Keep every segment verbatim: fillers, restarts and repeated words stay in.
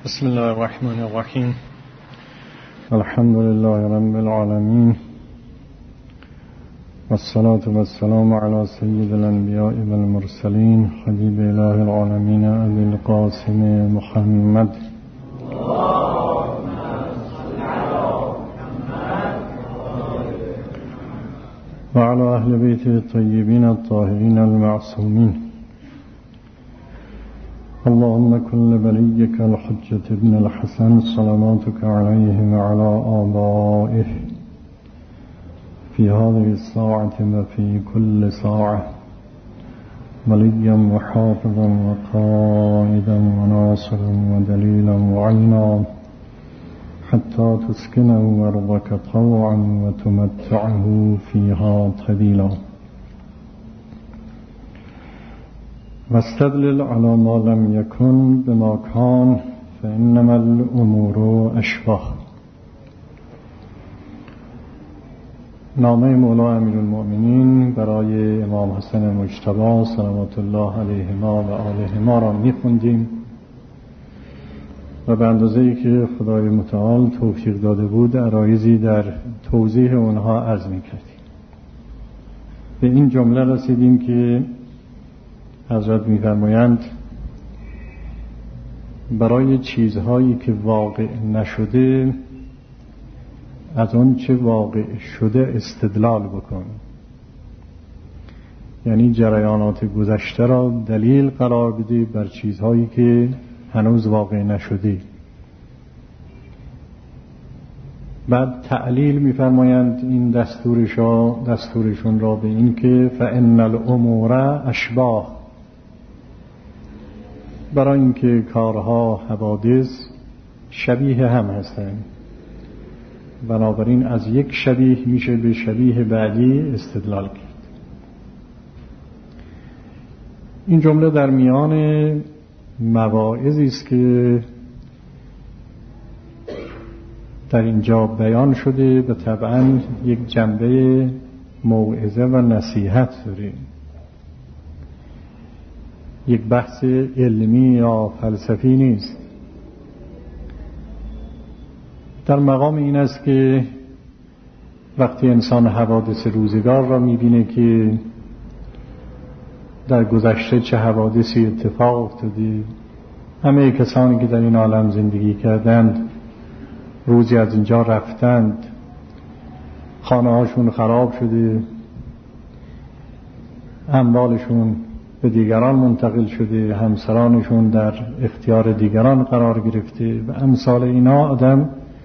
بسم الله الرحمن الرحیم. الحمد لله رب العالمین والصلاة والسلام على سید الانبیاء والمرسلین حبیب اله العالمین ابی القاسم محمد و علی اهل بیت الطیبین الطاهرین المعصومین. اللهم كن لوليك الحجة ابن الحسن صلواتك عليه وعلى آبائه في هذه الساعة وفي كل ساعة وليا وحافظا وقائدا وناصرا ودليلا وعينا حتى تسكنه أرضك طوعا وتمتعه فيها طويلا واستدلل على ما لم يكن بما كان فإنما الأمور أشبه. نامه مولا امیرالمؤمنین برای امام حسن مجتبی صلوات الله علیهما و آلهما را می‌خواندیم و به اندازه‌ای که خدای متعال توفیق داده بود عرایضی در توضیح اونها عرض می‌کردیم. به این جمله رسیدیم که حضرت می‌فرمایند برای چیزهایی که واقع نشده از اون چه واقع شده استدلال بکن، یعنی جریانات گذشته را دلیل قرار بده بر چیزهایی که هنوز واقع نشده. بعد تعلیل می‌فرمایند این دستورشا دستورشون را به این که فإن الأمور اشباه، برای اینکه کارها حوادث شبیه هم هستند، بنابراین از یک شبیه میشه به شبیه بعدی استدلال کرد. این جمله در میان مواعظی است که در اینجا بیان شده و طبعا یک جنبه موعظه و نصیحت داره، یک بحث علمی یا فلسفی نیست. در مقام این است که وقتی انسان حوادث روزگار را می‌بینه که در گذشته چه حوادثی اتفاق افتاده، همه کسانی که در این عالم زندگی کردند روزی از اینجا رفتند، خانه هاشون خراب شده، اموالشون به دیگران منتقل شده، همسرانشون در اختیار دیگران قرار گرفته و امثال اینا، آدم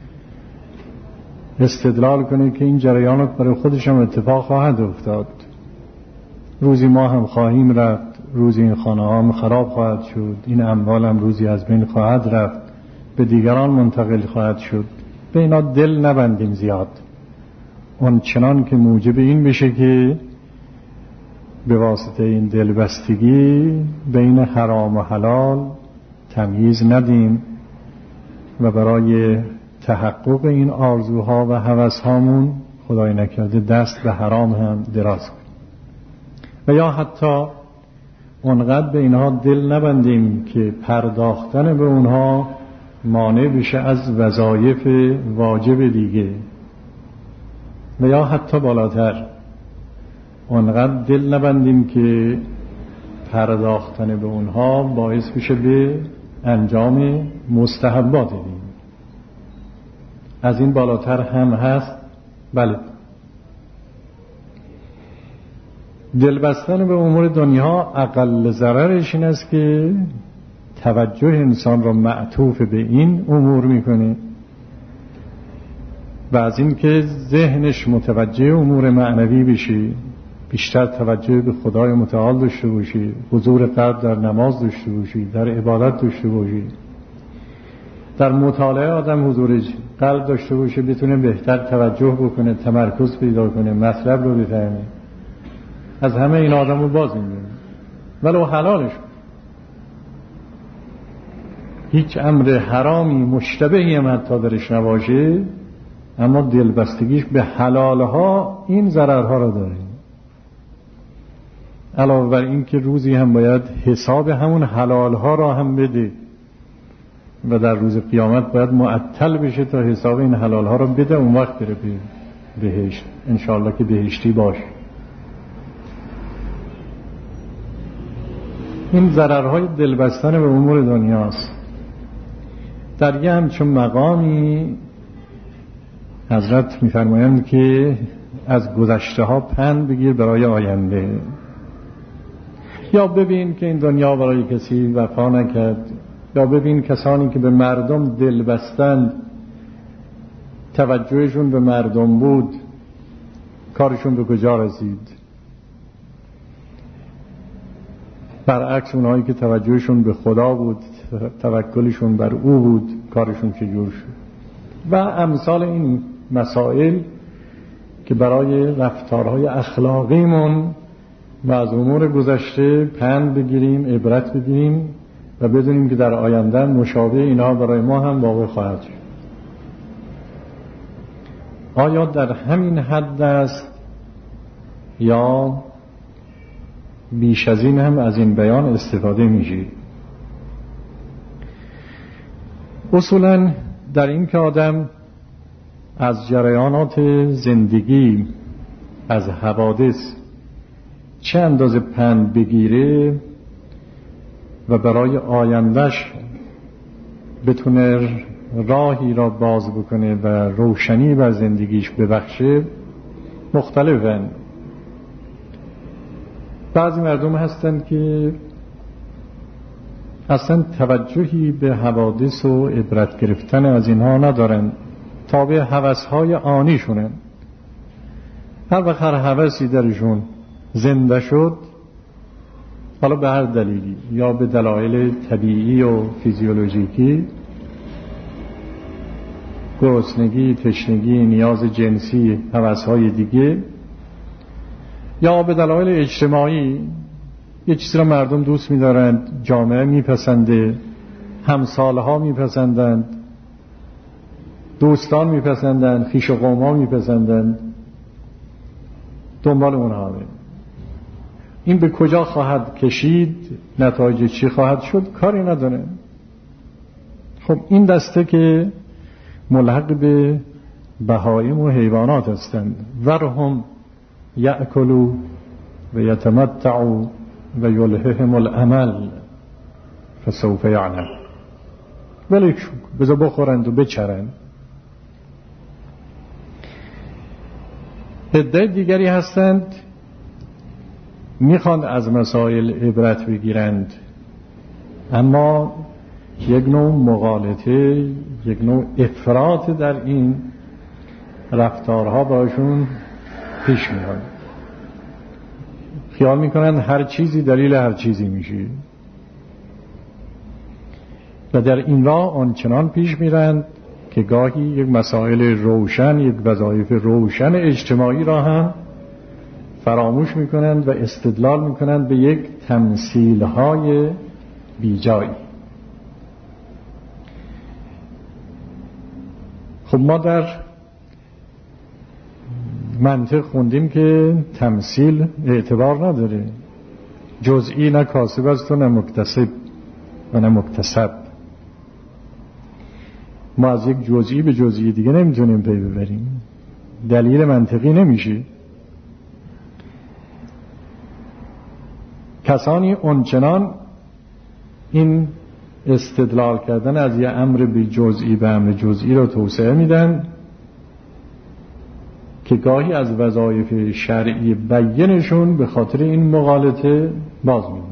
استدلال کنه که این جریانات برای خودش هم اتفاق خواهد افتاد، روزی ما هم خواهیم رفت، روزی این خانه ها هم خراب خواهد شد، این اموال هم روزی از بین خواهد رفت، به دیگران منتقل خواهد شد. به اینا دل نبندیم زیاد، اون چنان که موجب این بشه که به واسطه این دلبستگی بین حرام و حلال تمییز ندیم و برای تحقق این آرزوها و هوسهامون خدای نکرده دست به حرام هم دراز کنیم و یا حتی اونقدر به اینها دل نبندیم که پرداختن به اونها مانع بشه از وظایف واجب دیگه و یا حتی بالاتر اونقدر دل نبندیم که پرداختن به اونها باعث بشه به انجام مستحبات دین. از این بالاتر هم هست. بله، دل بستن به امور دنیا اقل ضررش این است که توجه انسان را معطوف به این امور میکنه و از این که ذهنش متوجه امور معنوی بشه، بیشتر توجه به خدای متعال داشته باشی، حضور قلب در نماز داشته باشی، در عبادت داشته باشی، در مطالعه آدم حضور قلب داشته باشه، بتونه بهتر توجه بکنه، تمرکز پیدا کنه، مطلب رو بفهمه. از همه این آدم رو باز می‌بینه ولو حلالش، هیچ امر حرامی مشتبهی هم حتی درش نباشه، اما دلبستگیش به حلالها این ضررها رو داره. علاوه بر این که روزی هم باید حساب همون حلالها را هم بده و در روز قیامت باید معطل بشه تا حساب این حلال ها رو بده، اون وقت بره به بهشت، انشاءالله که بهشتی باشه. این ضررهای دلبستن به امور دنیاست. در یه همچون مقامی حضرت می‌فرمایند که از گذشته ها پند بگیر برای آینده. یا ببین که این دنیا برای کسی وفا نکرد، یا ببین کسانی که به مردم دل بستند، توجهشون به مردم بود، کارشون به کجا رسید. برعکس اونهایی که توجهشون به خدا بود، توکلشون بر او بود، کارشون چجور شد. و امثال این مسائل که برای رفتارهای اخلاقیمون و از امور گذشته پند بگیریم، عبرت بگیریم و بدونیم که در آینده مشابه اینا برای ما هم واقع خواهد شد. آیا در همین حد است یا بیش از این هم از این بیان استفاده میشه؟ اصولا در این که آدم از جریانات زندگی، از حوادث چه اندازه پند بگیره و برای آیندهش بتونه راهی را باز بکنه و روشنی بر زندگیش ببخشه مختلفن. بعضی مردم هستند که اصلا توجهی به حوادث و عبرت گرفتن از اینها ندارن، تابع هوس‌های آنیشونن. هر وقت هر هوسی درشون زنده شد، حالا به هر دلیلی، یا به دلایل طبیعی و فیزیولوژیکی، گرسنگی، تشنگی، نیاز جنسی، هوس‌های دیگه، یا به دلایل اجتماعی، یه چیزی را مردم دوست می‌دارند، جامعه میپسنده، همسالها میپسندند، دوستان میپسندند، خویش و قوم‌ها میپسندند، دنبال اونها همه. این به کجا خواهد کشید، نتایج چی خواهد شد، کاری نداره. خب این دسته که ملحق به بهائم و حیوانات هستند، ورهم یأکلوا و یتمتعوا و یلههم الامل فسوف یعلم. ولیشون بذار بخورند و بچرند. عده دیگری هستند میخواند از مسائل عبرت بگیرند، اما یک نوع مغالطه، یک نوع افراط در این رفتارها باشون پیش میاد. خیال میکنند هر چیزی دلیل هر چیزی میشه و در این راه آنچنان پیش میرند که گاهی یک مسائل روشن، یک وظایف روشن اجتماعی را هم فراموش میکنند و استدلال میکنند به یک تمثیل‌های بیجایی. خب ما در منطق خوندیم که تمثیل اعتبار نداره، جزئی نه کاسب است و نه مکتسب و نه مکتسب. ما از یک جزئی به جزئی دیگه نمیتونیم پی ببریم، دلیل منطقی نمیشه. کسانی اونچنان این استدلال کردن از یه امر به جزئی به امر جزئی را توسعه میدن که گاهی از وظایف شرعی بیانشون به خاطر این مغالطه باز می‌مونن.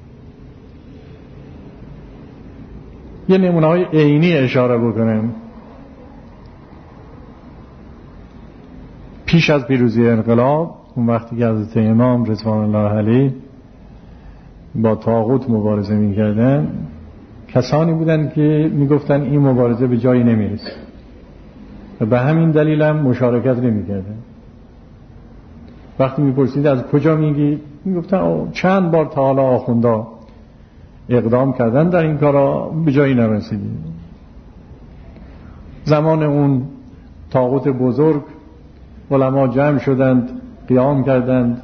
یه نمونه‌های عینی اشاره بکنم. پیش از پیروزی انقلاب، اون وقتی که حضرت امام رضوان الله علیه با طاغوت مبارزه می‌کردن، کسانی بودن که میگفتن این مبارزه به جایی نمیرسه و به همین دلیل هم مشارکت نمی‌کردن. وقتی میپرسید از کجا میگی، میگفتن چند بار تا حالا آخوندا اقدام کردن در این کارا، به جایی نرسیدیم. زمان اون طاغوت بزرگ علما جمع شدند، قیام کردند،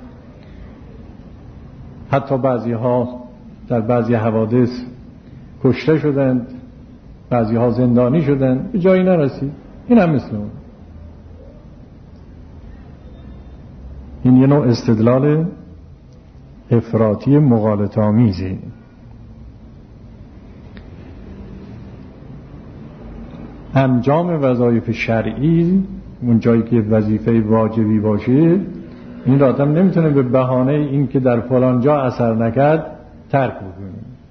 حتی بعضی ها در بعضی حوادث کشته شدند بعضی ها زندانی شدن، به جایی نرسید. این هم مثل اون. این یه نوع استدلال افراطی مغالطه آمیزی. انجام وظایف شرعی، اون جایی که وظیفه واجبی باشه، این را آدم نمیتونه به بهانه این که در فلان جا اثر نکرد ترک بکنه.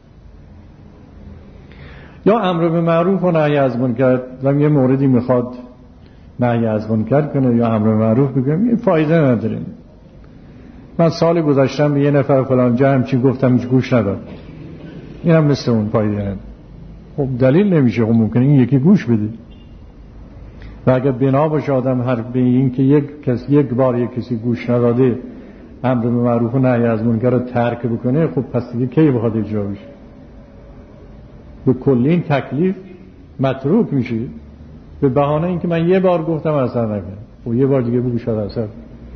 یا امر به معروف و نهی از منکر، و یه موردی میخواد نهی از منکر کنه یا امر به معروف بکنه، این فایده نداره. من سال گذاشتم به یه نفر فلان جا همچین گفتم، هیچ گوش نداد. این هم مثل اون فایده نداره. خب دلیل نمیشه، خب ممکنه این یکی گوش بده. و اگر بنا باشه آدم هر به این که یک کس یک بار یک کسی گوش نداده امر به معروف و نهی از منکر رو ترک بکنه، خب پس دیگه کی بخواد اجرا بشه؟ به کلی این تکلیف متروک میشه به بهانه اینکه من یه بار گفتم اثر نکنه. خب یه بار دیگه بگو شاید اثر.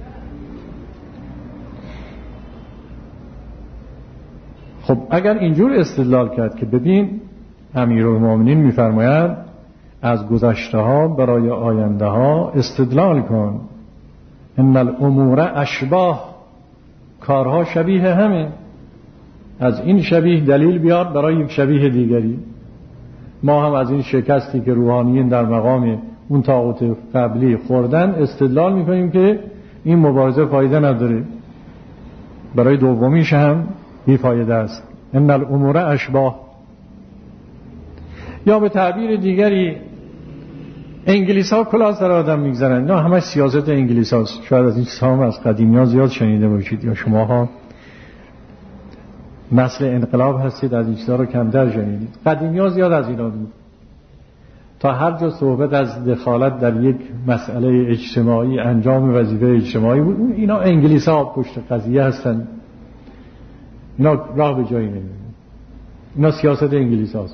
خب اگر اینجور استدلال کرد که ببین امیرالمومنین میفرماید از گذشته ها برای آینده ها استدلال کن، ان الامور اشباه، کارها شبیه همه، از این شبیه دلیل بیار برای یک شبیه دیگری. ما هم از این شکستی که روحانیین در مقام اون طاغوت قبلی خوردن استدلال میکنیم که این مبارزه فایده نداره، برای دومیش هم بی فایده است. ان الامور اشباه. یا به تعبیر دیگری انگلیس ها کلاه سر آدم میگذارن، نه همه سیاست انگلیس هاست. شاید از این سام از قدیمی ها زیاد شنیده باشید، یا شما ها نسل انقلاب هستید از این چیزا رو کمتر شنیدید. قدیمی ها زیاد از اینا بود. تا هر جا صحبت از دخالت در یک مسئله اجتماعی، انجام وظیفه اجتماعی بود، اینا انگلیس ها پشت قضیه هستن، اینا راه به جایی نمیرن. اینا سیاست انگلیس هاست.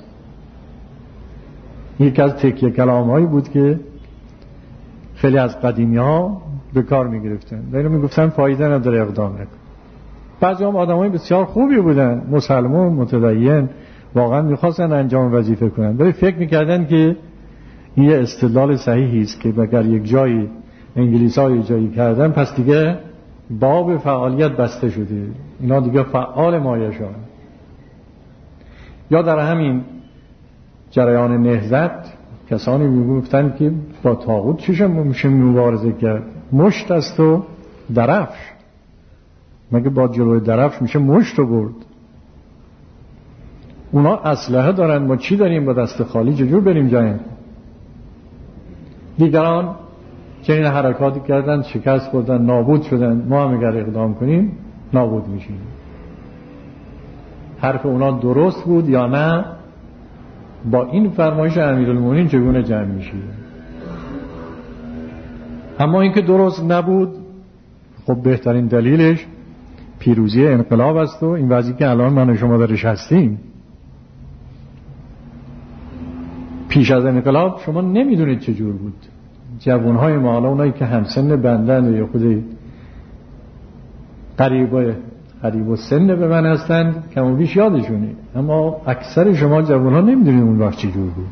یک از تکیه کلام هایی بود که خیلی از قدیمی ها به کار می گرفتن و اینو می گفتن فایده نداره اقدام نکن. بعضی هم آدم های بسیار خوبی بودن، مسلمان، متدین، واقعا می خواستن انجام وظیفه کنن، ولی فکر می کردن که این یه استدلال صحیحی است که اگر یک جایی انگلیس ها جایی کردن پس دیگه باب فعالیت بسته شده، اینا دیگه فعال مایشان. یا در همین جریان نهضت کسانی میگفتن که با طاغوت چیشه میشه مبارزه کرد؟ مشت است و درفش. مگه با جلوی درفش میشه مشت رو برد؟ اونا اسلحه دارن، ما چی داریم؟ با دست خالی چجور بریم جنگ؟ دیگران چنین حرکاتی کردن، شکست خوردن، نابود شدن. ما هم اگر اقدام کنیم نابود میشیم. حرف اونا درست بود یا نه؟ با این فرمایش امیرالمومنین چگونه جمع میشه؟ اما اینکه درست نبود، خب بهترین دلیلش پیروزی انقلاب است و این وضعی که الان من و شما درش هستیم. پیش از انقلاب شما نمیدونید چجور بود. جوانهای ما، حالا اونایی که همسن بندن یا خود قریب قریب و سن به من هستند کم و بیش یادشونه، اما اکثر شما جوانها نمیدونید اون وقت چجور بود.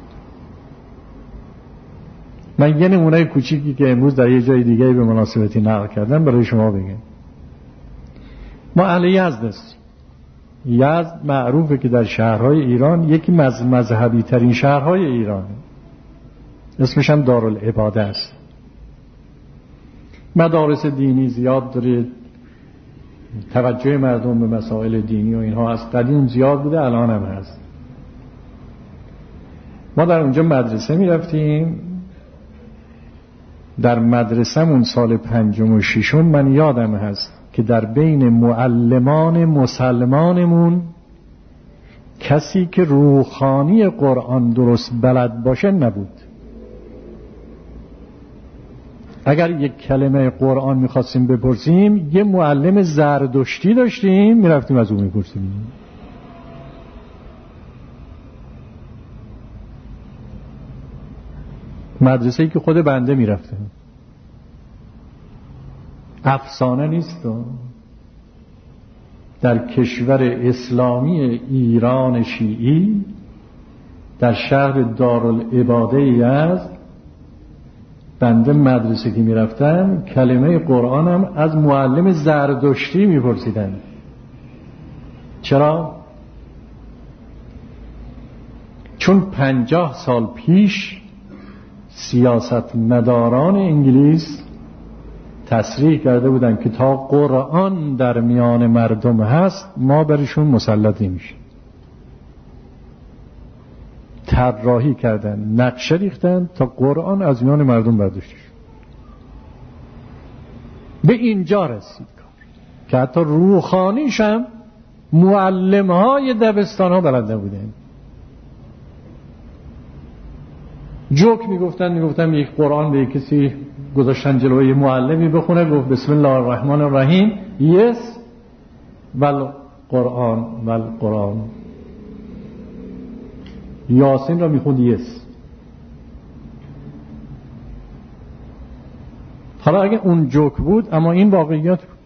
من یه نمونه کوچیکی که امروز در یه جای دیگه به مناسبتی نقل کردم برای شما بگم. ما اهل یزد هستیم. یزد معروفه که در شهرهای ایران یکی مذهبی ترین شهرهای ایرانه، اسمش هم دارالعباده است. مدارس دینی زیاد داره، توجه مردم به مسائل دینی و اینها از قدیم زیاد بوده، الان هم هست. ما در اونجا مدرسه می رفتیم. در مدرسه‌مون سال پنجم و ششم من یادم هست که در بین معلمان مسلمانمون کسی که روحانی قرآن درست بلد باشه نبود. اگر یک کلمه قرآن میخواستیم بپرسیم یه معلم زردشتی داشتیم، میرفتیم از اون میپرسیم. مدرسه‌ای که خود بنده میرفتم، افسانه نیست. در کشور اسلامی ایران شیعی در شهر دارالعباده یزد بنده مدرسه که میرفتم کلمه قرآنم از معلم زردشتی میپرسیدن. چرا؟ چون پنجاه سال پیش سیاستمداران انگلیس تصریح کرده بودن که تا قرآن در میان مردم هست ما برشون مسلط نمیشیم. طراحی کردن، نقشه ریختن تا قرآن از میان مردم برداشته شد. به اینجا رسید کار که حتی روحانیش هم معلم‌های دبستان ها بلد نبودن. جوک میگفتن میگفتن یک قرآن به کسی گذاشتن جلوی معلمی بخونه، گفت بسم الله الرحمن الرحیم، یس ول قرآن ول قرآن، یاسین را میخوند یس. حالا اگه اون جوک بود اما این واقعیت بود.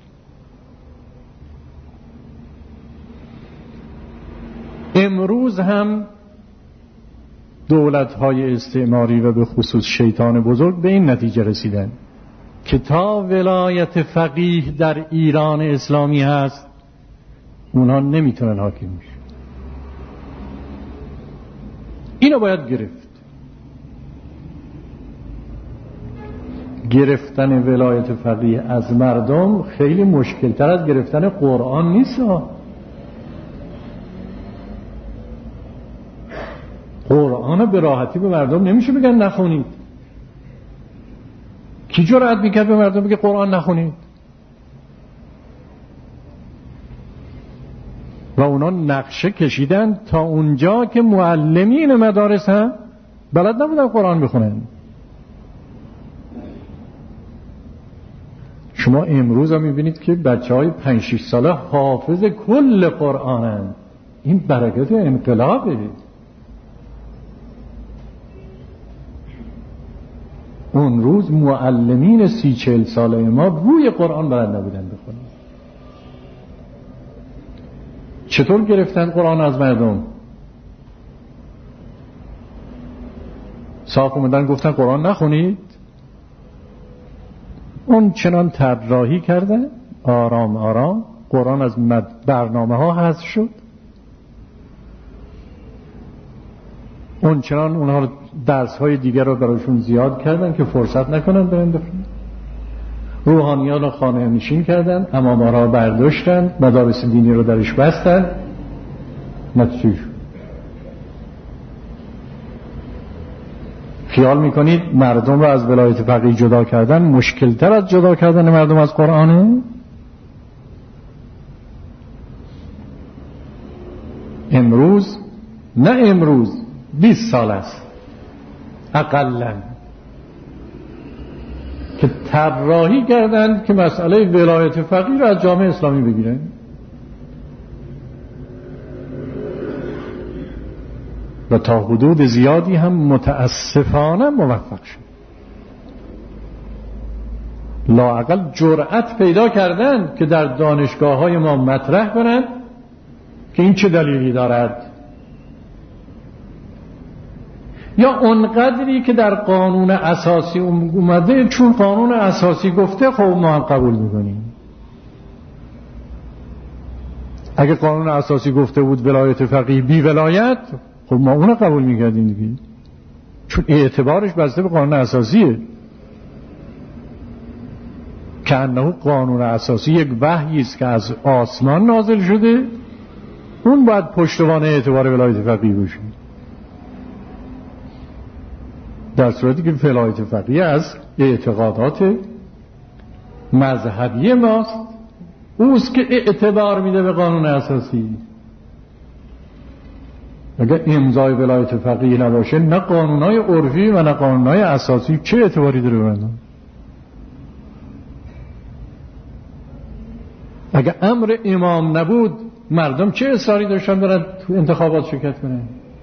امروز هم دولت‌های استعماری و به خصوص شیطان بزرگ به این نتیجه رسیدن که تا ولایت فقیه در ایران اسلامی هست اونها نمیتونن حاکم بشن. اینو باید گرفت. گرفتن ولایت فقیه از مردم خیلی مشکلتر از گرفتن قرآن نیست. قرآن به راحتی به مردم نمیشه بگن نخونید. کی جرأت میکرد به مردم بگه قرآن نخونید؟ و اونا نقشه کشیدن تا اونجا که معلمین مدارس هم بلد نبودن قرآن بخونن. شما امروز هم میبینید که بچه های پنج شش ساله حافظ کل قرآنن. این برکت انقلابه. اون روز معلمین سی چهل ساله ما بوی قرآن بلد نبودن بخونن. چطور گرفتن قرآن از مردم؟ صاف اومدن گفتن قرآن نخونید. اون چنان طراحی کردن آرام آرام قرآن از برنامه ها حذف شد. اون چنان اونها درس های دیگر رو براشون زیاد کردن که فرصت نکنن برن بخونن. روحانیان رو خانه نشین کردن، امام‌ها را برداشتن، مدارس دینی رو درش بستن. نتیجه شد. خیال میکنید مردم رو از ولایت فقیه جدا کردن مشکلتر از جدا کردن مردم از قرآنه؟ امروز نه امروز بیست سال است اقلاً که طراحی کردند که مسئله ولایت فقیه رو از جامعه اسلامی بگیرن. و تا حدود زیادی هم متاسفانه موفق شد. لااقل جرأت پیدا کردند که در دانشگاه های ما مطرح کنند که این چه دلیلی دارد، یا اونقدری که در قانون اساسی اومده چون قانون اساسی گفته خب ما هم قبول میکنیم. اگه قانون اساسی گفته بود ولایت فقیه بی ولایت خب ما اون رو قبول میکردیم دیگه، چون اعتبارش بسته به قانون اساسیه. که انه قانون اساسی یک وحی است که از آسمان نازل شده، اون باید پشتوانه اعتبار ولایت فقیه باشه. در صورتی که ولایت فقیه از اعتقادات مذهبی ماست، اوست که اعتبار میده به قانون اساسی. اگر امضای ولایت فقیه نباشه نه قانونهای عرفی و نه قانونهای اساسی چه اعتباری داره بردن؟ اگر امر امام نبود مردم چه اصراری داشتن برن تو انتخابات شرکت کنن؟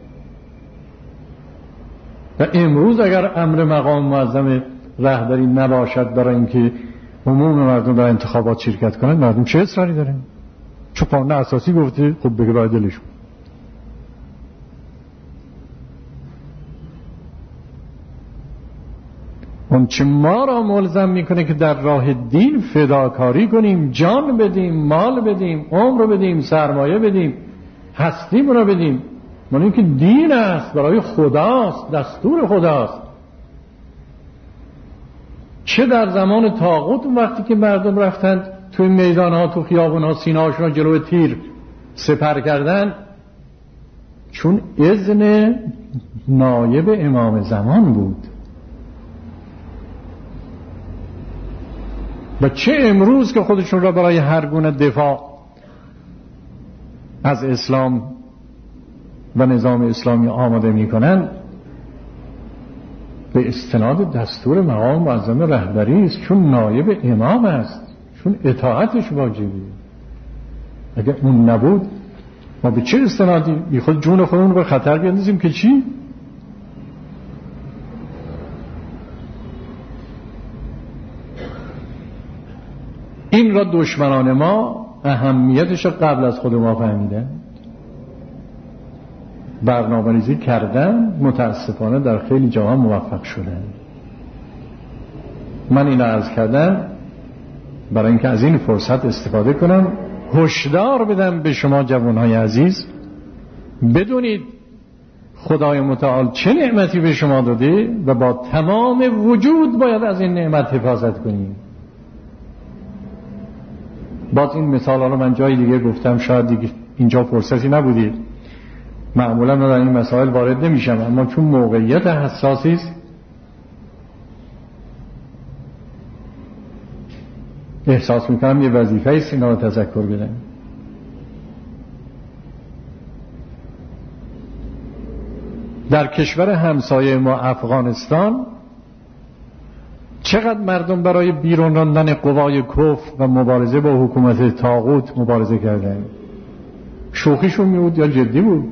و امروز اگر امر مقام معظم رهبری نباشد برای اینکه عموم مردم در انتخابات شرکت کنند، مردم چه اصراری دارن؟ چون قانون اساسی گفته خب بگه باید دلشون. اون چه ما را ملزم میکنه که در راه دین فداکاری کنیم، جان بدیم، مال بدیم، عمر بدیم، سرمایه بدیم، هستیمون را بدیم. من این که دین است، برای خداست، دستور خداست. چه در زمان طاغوت وقتی که مردم رفتند توی میدانها، تو خیابونها، سینه‌هاشون را جلوی تیر سپر کردن، چون اذن نایب امام زمان بود. و چه امروز که خودشون را برای هر گونه دفاع از اسلام و نظام اسلامی آماده میکنن، به استناد دستور مقام معظم رهبری است، چون نایب امام است، چون اطاعتش واجبه. اگر اون نبود ما به چه استنادی بی خود جون خودمون رو به خطر بیاندازیم که چی؟ این را دشمنان ما اهمیتش قبل از خود ما فهمیدن، برنامه‌ریزی کردن، متاسفانه در خیلی جاها موفق شدن. من این عرض کردم برای اینکه از این فرصت استفاده کنم، هشدار بدم به شما جوانهای عزیز، بدونید خدای متعال چه نعمتی به شما داده و با تمام وجود باید از این نعمت حفاظت کنید. باز این مثال ها رو من جای دیگه گفتم، شاید دیگه اینجا فرصتی نبودید، معمولا من در این مسائل وارد نمیشم، اما چون موقعیت حساسی است احساس میکنم یه وظیفه است اینا رو تذکر بدم. در کشور همسایه ما افغانستان چقدر مردم برای بیرون راندن قوای کفر و مبارزه با حکومت طاغوت مبارزه کردن؟ شوخیشون میبود یا جدی بود؟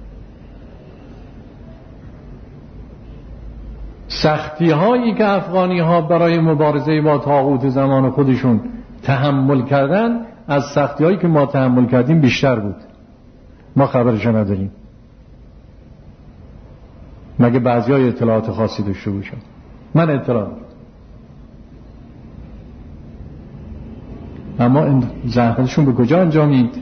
سختی هایی که افغانی ها برای مبارزه با طاغوت زمان خودشون تحمل کردن از سختی هایی که ما تحمل کردیم بیشتر بود. ما خبرش نداریم، مگه بعضی های اطلاعات خاصی داشته باشن؟ من اطلاع دارم، اما این زحمتشون به کجا انجامید؟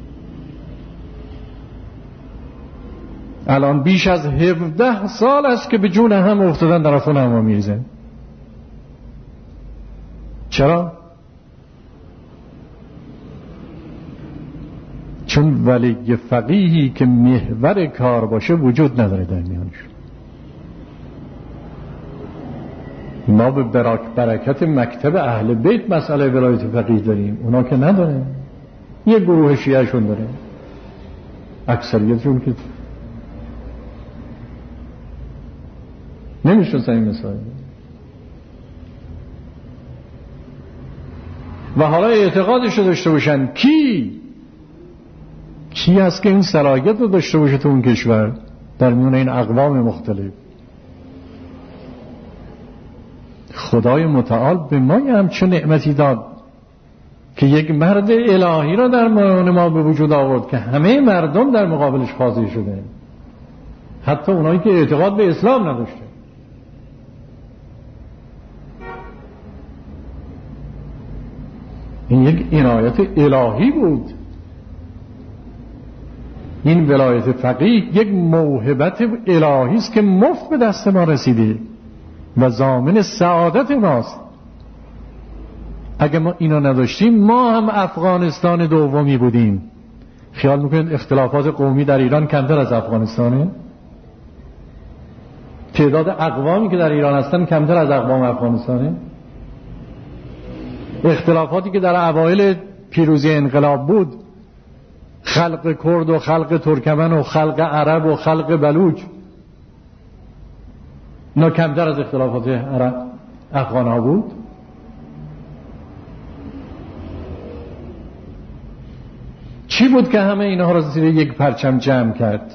الان بیش از هفده سال است که به جون هم افتادن، در خون هم میریزن. چرا؟ چون ولی فقیهی که محور کار باشه وجود نداره در میانشون. ما به برکت مکتب اهل بیت مسئله ولایت فقیه داریم، اونا که نداره. یه گروه شیعه شون داره، اکثریتشون که نمیشون این مسائل. و حالا اعتقادش رو داشته باشن، کی کی هست که این صلاحیت رو داشته باشه تو اون کشور در میون این اقوام مختلف؟ خدای متعال به ما همچون نعمتی داد که یک مرد الهی را در میان ما به وجود آورد که همه مردم در مقابلش خاضع شده، حتی اونایی که اعتقاد به اسلام نداشته. این یک عنایت الهی بود. این ولایت فقیه یک موهبت الهی است که مفت به دست ما رسیده و ضامن سعادت ماست. اگه ما اینو نداشتیم ما هم افغانستان دومی بودیم. خیال میکنید اختلافات قومی در ایران کمتر از افغانستانه؟ تعداد اقوامی که در ایران هستن کمتر از اقوام افغانستانه؟ اختلافاتی که در اوایل پیروزی انقلاب بود، خلق کرد و خلق ترکمن و خلق عرب و خلق بلوچ، اینا کمتر از اختلافات عرب افغان ها بود؟ چی بود که همه اینها را زیر یک پرچم جمع کرد؟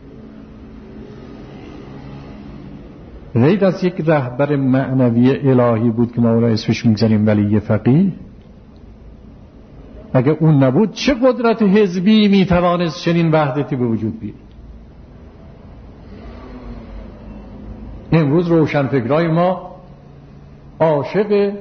غیر از یک رهبر معنوی الهی بود که ما را اسمش میگذاریم ولی فقیه. اگه اون نبود چه قدرت حزبی میتوانست چنین وحدتی به وجود بیاد؟ امروز روشنفکرای ما عاشق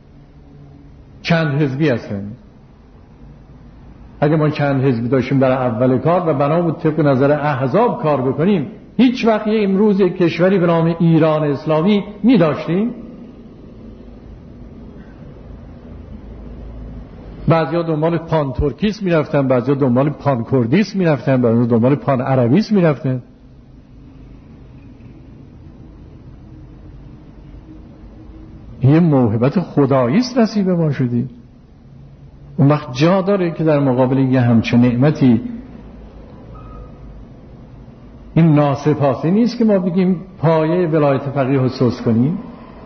چند حزبی هستن. اگه ما چند حزبی داشتیم در اول کار و بنا طبق نظر احزاب کار بکنیم، هیچ وقت یه امروز یک کشوری به نام ایران اسلامی می داشتیم؟ بعضیا دنبال پان ترکیسم می رفتن، بعضیا دنبال پان کردیسم می رفتن، بعضیا دنبال پان عربیسم می رفتن. یه موهبت خدایی است نصیب ما شدی. اون وقت جا داره که در مقابل یه همچین نعمتی این ناسپاسی نیست که ما بگیم پایه ولایت فقیه رو سوس کنیم.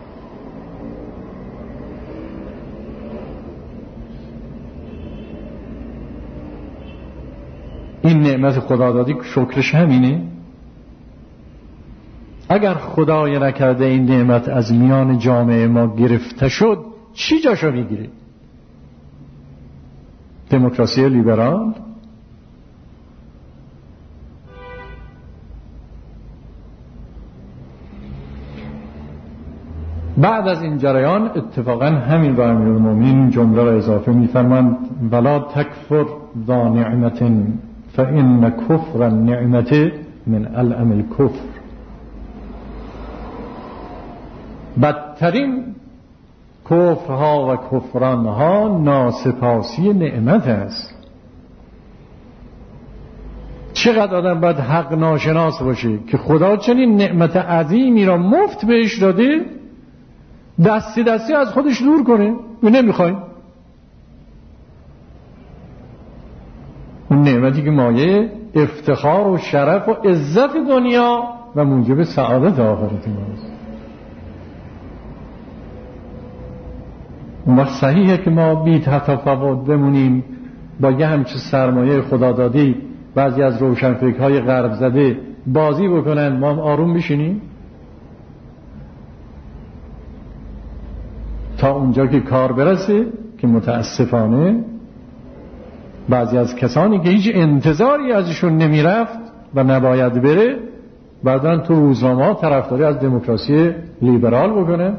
این نعمت خدا دادی شکرش همینه. اگر خدای نکرده این نعمت از میان جامعه ما گرفته شد، چی جاشو میگیره؟ دموکراسی لیبرال؟ بعد از این جریان اتفاقا همین با امیرالمومنین جمله را اضافه می‌فرمایند ولا تکفر ذا نعمت فإن کفر النعمت من الأم الکفر. بدترین کفرها و کفرانها ناسپاسی نعمت است. چقدر آدم باید حق ناشناس باشه که خدا چنین نعمت عظیمی را مفت بهش داده، دستی دستی از خودش دور کنه و نمیخوایم. اون نعمتی که مایه افتخار و شرف و عزت دنیا و موجب سعادت آخرت ماست. اون وقت صحیحه که ما بی تفاوت بمونیم با یه همچه سرمایه خدا دادی بعضی از روشنفکرهای غرب زده بازی بکنن، ما هم آروم بشینیم تا اونجا که کار برسه که متاسفانه بعضی از کسانی که هیچ انتظاری ازشون نمیرفت و نباید بره بعداً تو روزنامه‌ها طرفداری از دموکراسی لیبرال بکنه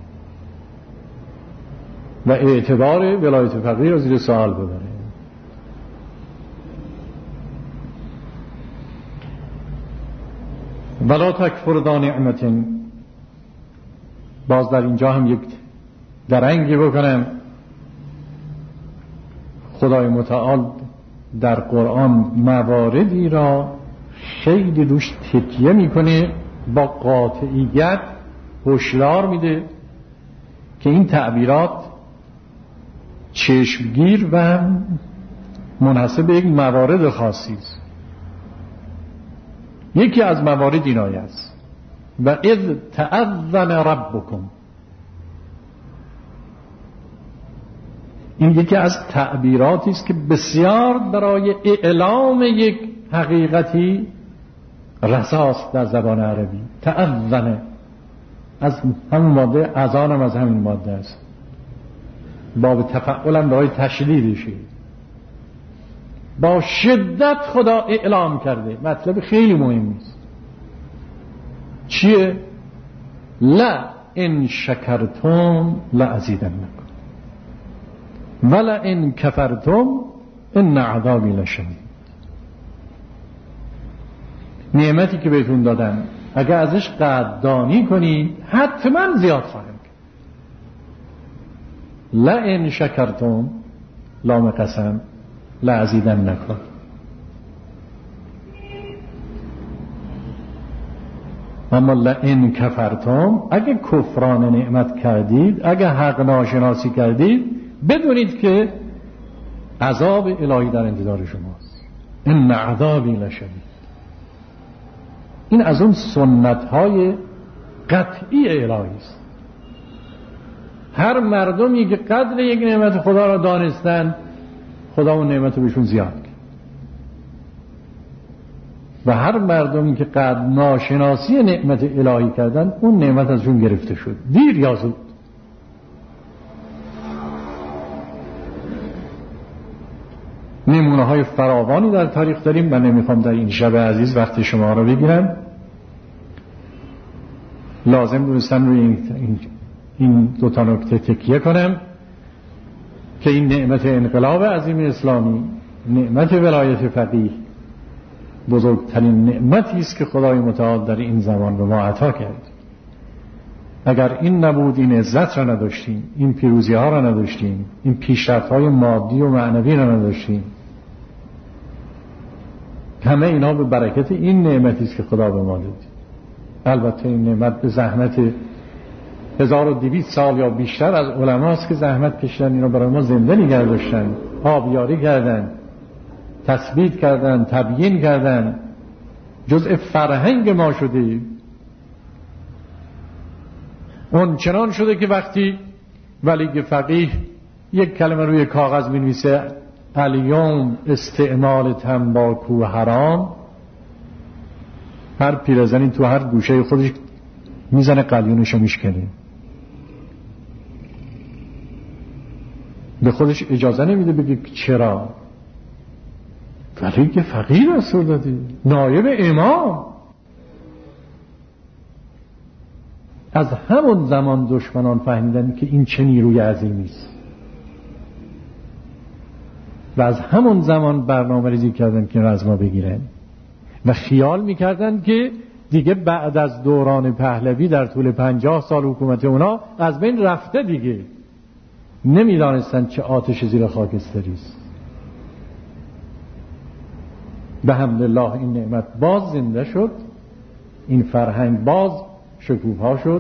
و اعتبار ولایت فقیه را زیر سوال ببره. ولا تکفر ذا نعمت. باز در اینجا هم یک درنگی بکنم. خدای متعال در قرآن مواردی را خیلی روش تکیه میکنه، با قاطعیت هشدار میده که این تعبیرات چشمگیر و منحصر به یک موارد خاصی است. یکی از موارد این آیه است و اذ تأذن ربکم. این یکی از تعبیراتی است که بسیار برای اعلام یک حقیقتی رساست در زبان عربی. تأذن از همون ماده، اذان هم از همین ماده است. باب تفعول هم برای تشدیدشه. با شدت خدا اعلام کرده. مطلب خیلی مهمی است. چیه؟ لا ان شکرتم لازیدنکم ولا ان کفرتم ان عذابی لشدید. نعمتی که بهتون دادن اگر ازش قدردانی کنید حتما زیاد خواهم کرد. لا ان شکرتم لام قسم لازیدنکم. اما لئن کفرتم اگه کفران نعمت کردید، اگه حق ناشناسی کردید، بدونید که عذاب الهی در انتظار شماست. ان عذابی لشدید. این از اون سنت های قطعی الهی است. هر مردمی که قدر یک نعمت خدا را دانستن، خدا اون نعمت رو بهشون زیاد کرد. و هر مردمی که قدر ناشناسی نعمت الهی کردن، اون نعمت ازشون گرفته شد، دیر یا زود. نمونه های فراوانی در تاریخ داریم. من نمیخوام در این شب عزیز وقت شما را بگیرم. لازم دونستن روی این این دو تا نکته تکیه کنم که این نعمت انقلاب عظیم اسلامی، نعمت ولایت فقیه، بزرگترین نعمتی است که خدای متعال در این زمان به ما عطا کرد. اگر این نبود این عزت را نداشتیم، این پیروزی ها را نداشتیم، این پیشرفت های مادی و معنوی را نداشتیم. همه اینا به برکت این نعمتی است که خدا به ما داد. البته این نعمت به زحمت هزار و دویست سال یا بیشتر از علماست که زحمت کشیدن، اینا برای ما زنده نگه داشتن، آبیاری کردن، تثبیت کردن، تبیین کردن، جزء فرهنگ ما شده. اون چنان شده که وقتی ولی فقیه یک کلمه روی کاغذ می‌نویسه الیوم استعمال تنباکو حرام، هر پیرزنی تو هر گوشه خودش میزنه قلیونشو میشکنه، به خودش اجازه نمیده بگه چرا. ولی که فقیه دستور داده، نایب امام. از همون زمان دشمنان فهمیدن که این چه نیروی عظیمی است و از همون زمان برنامه ریزی کردن که از ما بگیرن و خیال میکردن که دیگه بعد از دوران پهلوی در طول پنجاه سال حکومت اونا از بین رفته دیگه. نمیدانستن چه آتش زیر خاکستری است. به حمدالله این نعمت باز زنده شد، این فرهنگ باز شکوفا شد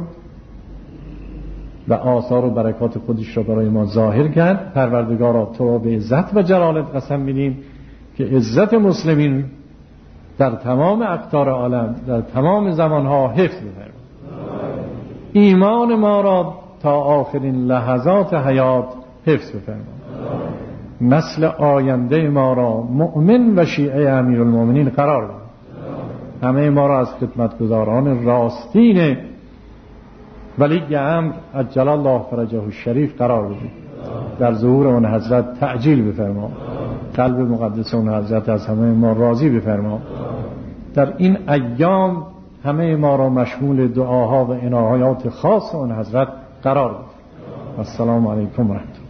و آثار و برکات خودش را برای ما ظاهر کرد. پروردگارا تو را به عزت و جلالت قسم میدیم که عزت مسلمین در تمام اقطار عالم در تمام زمانها حفظ بفرما. ایمان ما را تا آخرین لحظات حیات حفظ بفرما. نسل آینده ما را مؤمن و شیعه امیرالمومنین قرار بده. همه ما را از خدمتگزاران راستین ولی امر عجل الله فرجه الشریف قرار بده. در ظهور اون حضرت تعجیل بفرما. قلب مقدس اون حضرت از همه ما راضی بفرما. در این ایام همه ما را مشمول دعاها و عنایات خاص اون حضرت قرار بده. السلام علیکم و رحمت الله.